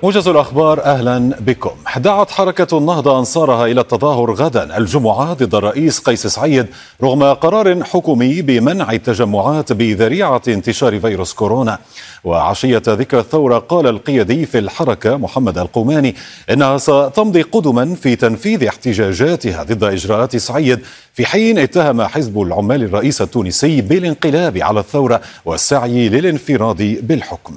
موجز الأخبار، أهلا بكم. دعت حركة النهضة أنصارها إلى التظاهر غدا الجمعة ضد الرئيس قيس سعيد رغم قرار حكومي بمنع التجمعات بذريعة انتشار فيروس كورونا. وعشية ذكرى الثورة قال القيادي في الحركة محمد القوماني إنها ستمضي قدما في تنفيذ احتجاجاتها ضد إجراءات سعيد، في حين اتهم حزب العمال الرئيس التونسي بالانقلاب على الثورة والسعي للانفراد بالحكم.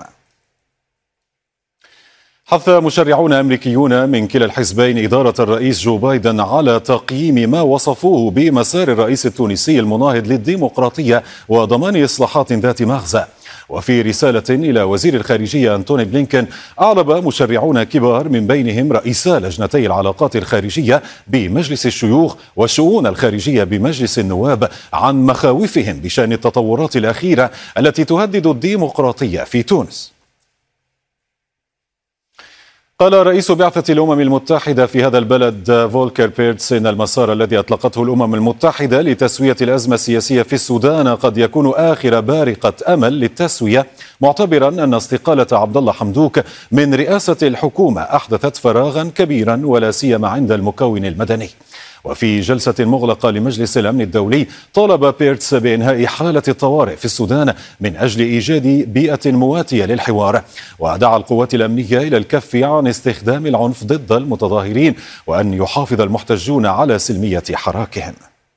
حث مشرعون أمريكيون من كلا الحزبين إدارة الرئيس جو بايدن على تقييم ما وصفوه بمسار الرئيس التونسي المناهض للديمقراطية وضمان إصلاحات ذات مغزى. وفي رسالة إلى وزير الخارجية أنتوني بلينكن، أعرب مشرعون كبار من بينهم رئيسا لجنتي العلاقات الخارجية بمجلس الشيوخ والشؤون الخارجية بمجلس النواب عن مخاوفهم بشأن التطورات الأخيرة التي تهدد الديمقراطية في تونس. قال رئيس بعثة الأمم المتحدة في هذا البلد فولكر بيرتس إن المسار الذي أطلقته الأمم المتحدة لتسوية الأزمة السياسية في السودان قد يكون آخر بارقة أمل للتسوية، معتبرا أن استقالة عبد الله حمدوك من رئاسة الحكومة أحدثت فراغا كبيرا ولا سيما عند المكون المدني. وفي جلسة مغلقة لمجلس الأمن الدولي طالب بيرتس بإنهاء حالة الطوارئ في السودان من أجل إيجاد بيئة مواتية للحوار، ودعا القوات الأمنية إلى الكف عن استخدام العنف ضد المتظاهرين وأن يحافظ المحتجون على سلمية حراكهم.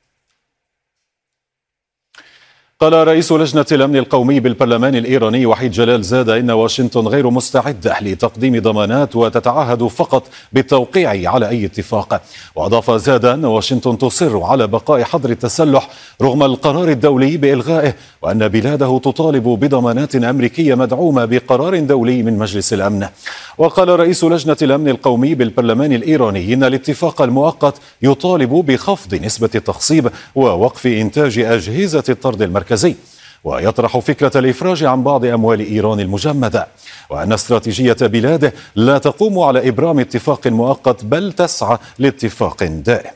قال رئيس لجنة الأمن القومي بالبرلمان الإيراني وحيد جلال زاد إن واشنطن غير مستعدة لتقديم ضمانات وتتعهد فقط بالتوقيع على أي اتفاق. وأضاف زاد أن واشنطن تصر على بقاء حظر التسلح رغم القرار الدولي بإلغائه، وأن بلاده تطالب بضمانات أمريكية مدعومة بقرار دولي من مجلس الأمن. وقال رئيس لجنة الأمن القومي بالبرلمان الإيراني إن الاتفاق المؤقت يطالب بخفض نسبة التخصيب ووقف إنتاج أجهزة الطرد المركزي، ويطرح فكرة الإفراج عن بعض أموال إيران المجمدة، وأن استراتيجية بلاده لا تقوم على إبرام اتفاق مؤقت بل تسعى لاتفاق دائم.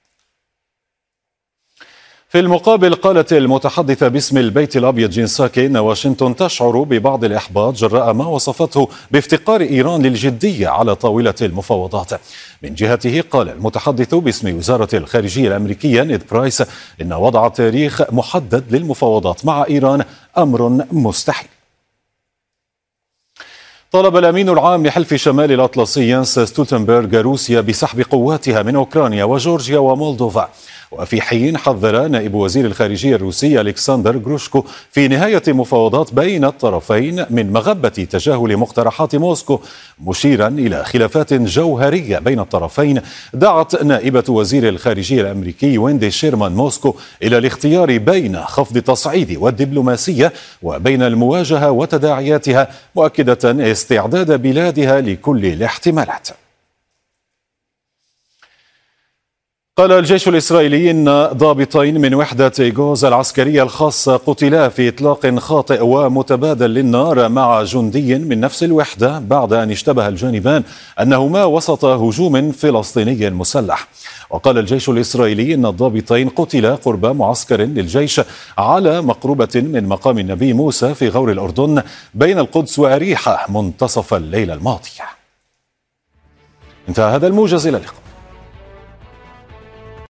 في المقابل قالت المتحدثة باسم البيت الأبيض جين ساكي إن واشنطن تشعر ببعض الإحباط جراء ما وصفته بافتقار إيران للجدية على طاولة المفاوضات. من جهته قال المتحدث باسم وزارة الخارجية الأمريكية نيد برايس إن وضع تاريخ محدد للمفاوضات مع إيران أمر مستحيل. طلب الأمين العام لحلف شمال الأطلسي يانس ستولتنبرغ روسيا بسحب قواتها من أوكرانيا وجورجيا ومولدوفا. وفي حين حذر نائب وزير الخارجية الروسي ألكسندر غروشكو في نهاية مفاوضات بين الطرفين من مغبة تجاهل مقترحات موسكو، مشيرا إلى خلافات جوهرية بين الطرفين، دعت نائبة وزير الخارجية الأمريكي ويندي شيرمان موسكو إلى الاختيار بين خفض التصعيد والدبلوماسية وبين المواجهة وتداعياتها، مؤكدة استعداد بلادها لكل الاحتمالات. قال الجيش الإسرائيلي إن ضابطين من وحدة إيغوز العسكرية الخاصة قتلا في إطلاق خاطئ ومتبادل للنار مع جندي من نفس الوحدة بعد أن اشتبه الجانبان أنهما وسط هجوم فلسطيني مسلح. وقال الجيش الإسرائيلي إن الضابطين قتلا قرب معسكر للجيش على مقربة من مقام النبي موسى في غور الأردن بين القدس وأريحة منتصف الليلة الماضية. انتهى هذا الموجز، إلى اللقاء.